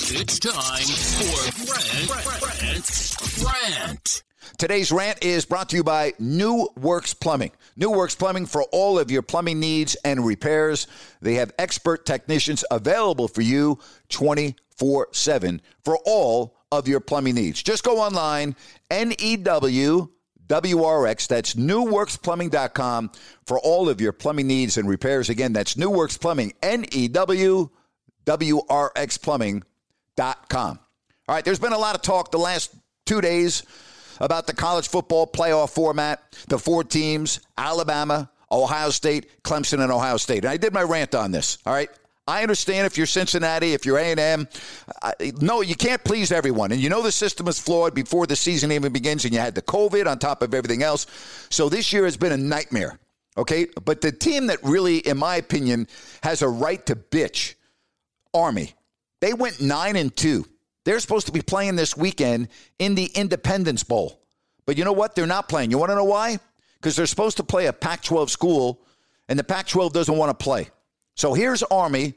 It's time for Rant. Today's rant is brought to you by New Works Plumbing. New Works Plumbing for all of your plumbing needs and repairs. They have expert technicians available for you 24/7 for all of your plumbing needs. Just go online, NEWWRX, that's newworksplumbing.com for all of your plumbing needs and repairs. Again, that's New Works Plumbing, NEWWRXplumbing.com. All right, there's been a lot of talk the last 2 days about the college football playoff format, the four teams, Alabama, Ohio State, Clemson, and Ohio State. And I did my rant on this, all right? I understand if you're Cincinnati, if you're A&M. No, you can't please everyone. And you know the system is flawed before the season even begins, and you had the COVID on top of everything else. So this year has been a nightmare, okay? But the team that really, in my opinion, has a right to bitch, Army. They went 9-2. They're supposed to be playing this weekend in the Independence Bowl. But you know what? They're not playing. You want to know why? Because they're supposed to play a Pac-12 school, and the Pac-12 doesn't want to play. So here's Army,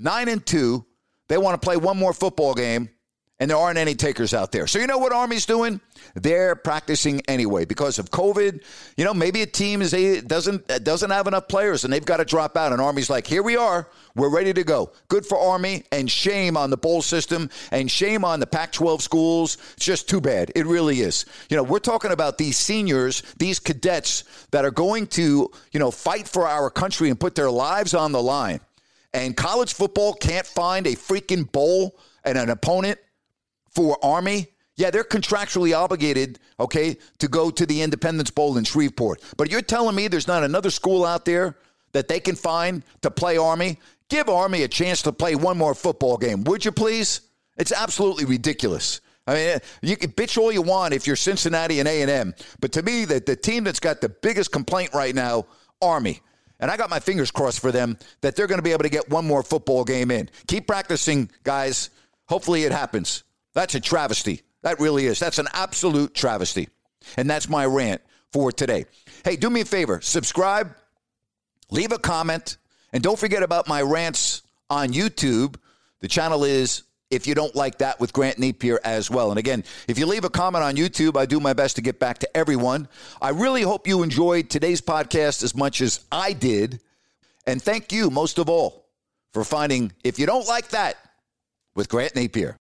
9-2. They want to play one more football game, and there aren't any takers out there. So you know what Army's doing? They're practicing anyway because of COVID. You know, maybe a team doesn't have enough players, and they've got to drop out. And Army's like, here we are. We're ready to go. Good for Army, and shame on the bowl system, and shame on the Pac-12 schools. It's just too bad. It really is. You know, we're talking about these seniors, these cadets that are going to, fight for our country and put their lives on the line. And college football can't find a freaking bowl and an opponent for Army. Yeah, they're contractually obligated, okay, to go to the Independence Bowl in Shreveport. But you're telling me there's not another school out there that they can find to play Army? Give Army a chance to play one more football game, would you please? It's absolutely ridiculous. I mean, you can bitch all you want if you're Cincinnati and A&M. But to me, the team that's got the biggest complaint right now, Army. And I got my fingers crossed for them that they're going to be able to get one more football game in. Keep practicing, guys. Hopefully it happens. That's a travesty. That really is. That's an absolute travesty. And that's my rant for today. Hey, do me a favor. Subscribe. Leave a comment. And don't forget about my rants on YouTube. The channel is If You Don't Like That with Grant Napier as well. And again, if you leave a comment on YouTube, I do my best to get back to everyone. I really hope you enjoyed today's podcast as much as I did. And thank you, most of all, for finding If You Don't Like That with Grant Napier.